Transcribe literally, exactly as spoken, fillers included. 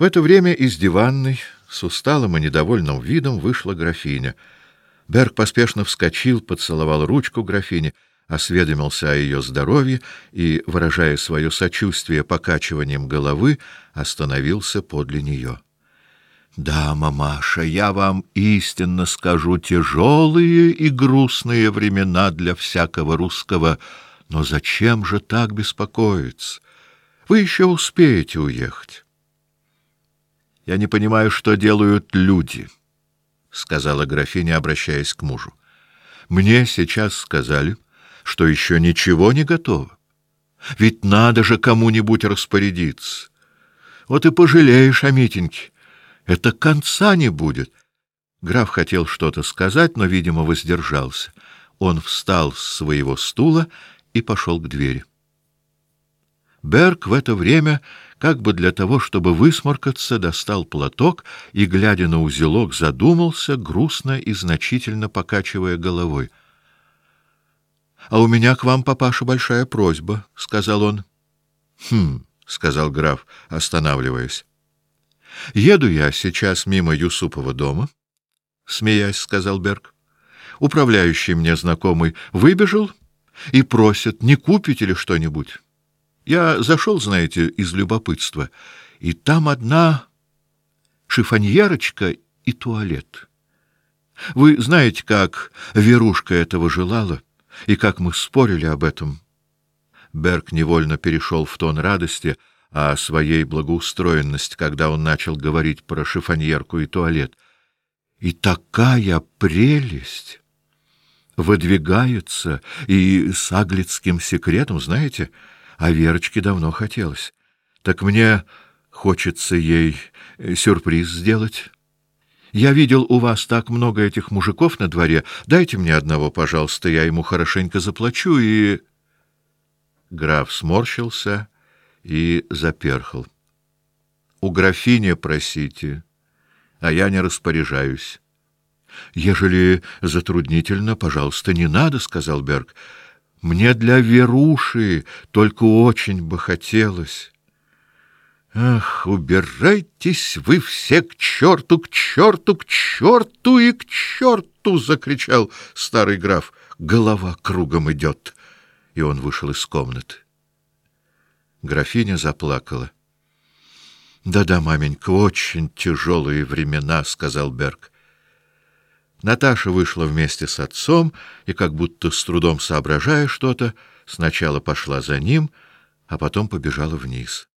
В это время из диванной с усталым и недовольным видом вышла графиня. Берг поспешно вскочил, поцеловал ручку графини, осведомился о ее здоровье и, выражая свое сочувствие покачиванием головы, остановился подле нее. — Да, мамаша, я вам истинно скажу, тяжелые и грустные времена для всякого русского, но зачем же так беспокоиться? Вы еще успеете уехать. — Я не понимаю, что делают люди, — сказала графиня, обращаясь к мужу. — Мне сейчас сказали, что еще ничего не готово. Ведь надо же кому-нибудь распорядиться. Вот и пожалеешь о Митеньке. Это конца не будет. Граф хотел что-то сказать, но, видимо, воздержался. Он встал с своего стула и пошел к двери. Берг в это время, как бы для того, чтобы высморкаться, достал платок и, глядя на узелок, задумался, грустно и значительно покачивая головой. — А у меня к вам, папаша, большая просьба, — сказал он. — Хм, — сказал граф, останавливаясь. — Еду я сейчас мимо Юсупова дома, — смеясь, сказал Берг. Управляющий мне знакомый выбежал и просит, не купите ли что-нибудь. Я зашел, знаете, из любопытства, и там одна шифоньерочка и туалет. Вы знаете, как Верушка этого желала, и как мы спорили об этом. Берг невольно перешел в тон радости о своей благоустроенности, когда он начал говорить про шифоньерку и туалет. И такая прелесть выдвигается, и с аглицким секретом, знаете, а Верочке давно хотелось. Так мне хочется ей сюрприз сделать. Я видел у вас так много этих мужиков на дворе. Дайте мне одного, пожалуйста, я ему хорошенько заплачу и... Граф сморщился и заперхал. — У графини просите, а я не распоряжаюсь. — Ежели затруднительно, пожалуйста, не надо, — сказал Берг. — Мне для Веруши только очень бы хотелось. — Ах, убирайтесь вы все к черту, к черту, к черту и к черту! — закричал старый граф. — Голова кругом идет. И он вышел из комнаты. Графиня заплакала. — Да-да, маменька, очень тяжелые времена, — сказал Берг. Наташа вышла вместе с отцом и, как будто с трудом соображая что-то, сначала пошла за ним, а потом побежала вниз.